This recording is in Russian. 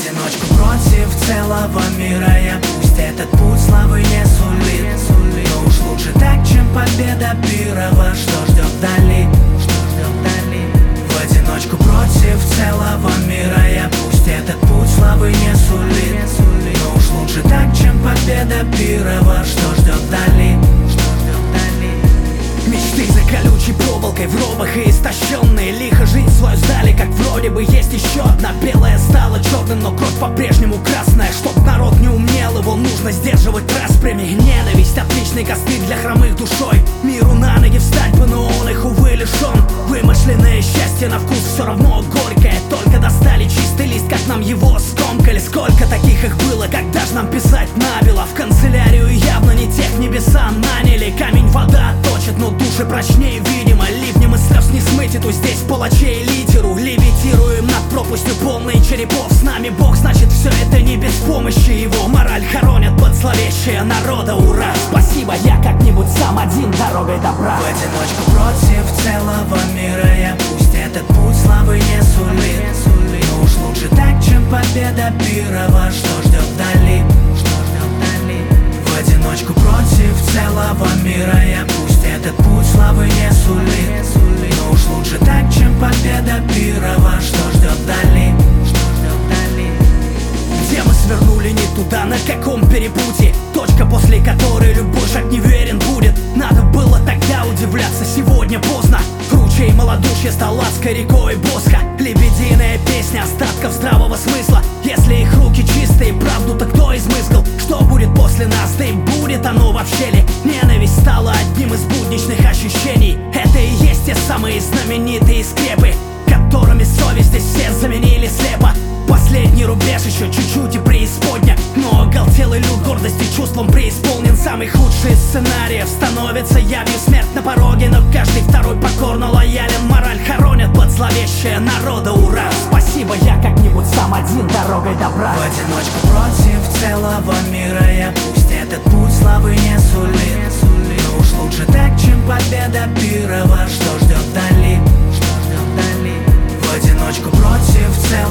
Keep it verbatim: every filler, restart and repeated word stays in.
одиночку против целого мира я. Пусть этот путь славы не сулит, но уж лучше так, чем победа пирова. Что ждет вдали? В одиночку против целого мира я. Пусть этот путь славы не сулит, но уж лучше так, чем победа пирова. Что ждет вдали? Мечты за колючей проволокой в робах и истощенные. Лихо жизнь свою сдали, как вроде бы есть еще одна. Белая стала черным, но кровь по-прежнему красная. Чтоб народ не умел, его нужно сдерживать распрями. Ненависть — отличный костыль для хромых душой. Миру на ноги встать бы, но он их, увы, лишен. Вымышленное счастье на вкус все равно горькое. Только достали чистый лист, как нам его скомкали. Сколько таких их было, когда ж нам писать набело? В канцелярию явно не тех небеса наняли. Камень вода точит, но души прочнее, видимо. Ливнем и слез не смыть эту здесь палачей литеру. Левитируем над пропастью полной черепов. С нами Бог, значит все это не без помощи его. Мораль хоронят под зловещее народа, ура. Спасибо, я как-нибудь сам один дорогой добра. В одиночку против целого мира я. Пусть этот путь славы не сулит, но уж лучше так, чем победа пирова. Что ждет вдали? В одиночку против целого мира я. Пусть этот путь славы не сулит, но уж лучше так, чем победа пирова. Что ждет вдали? Где мы свернули не туда, на каком перепутье? Точка, после которой любой шаг неверен будет. Надо было тогда удивляться, сегодня поздно. Круче и малодушье стал адской рекой Босха. Лебединая песня остатков здравого смысла. Если их руки чистые, правду то кто измыслил? Что будет после нас, да и будет оно вообще ли? Ненависть стала одним из будничных ощущений. Это и есть те самые знаменитые скрепы, которыми совесть здесь все заменили слепо. Последний рубеж, еще чуть-чуть и преисподня. Но оголтелый люд гордости чувством преисполнен. Самый худший из сценариев становится явью. Смерть на пороге, но каждый второй покорно лоялен. Мораль хоронят под зловещее народа, ура. Спасибо, я как-нибудь сам один дорогой добра. В одиночку против целого мира я. Пусть этот путь славы не сулит, но уж лучше так, чем победа пирова. Что ждет вдали? В одиночку против целого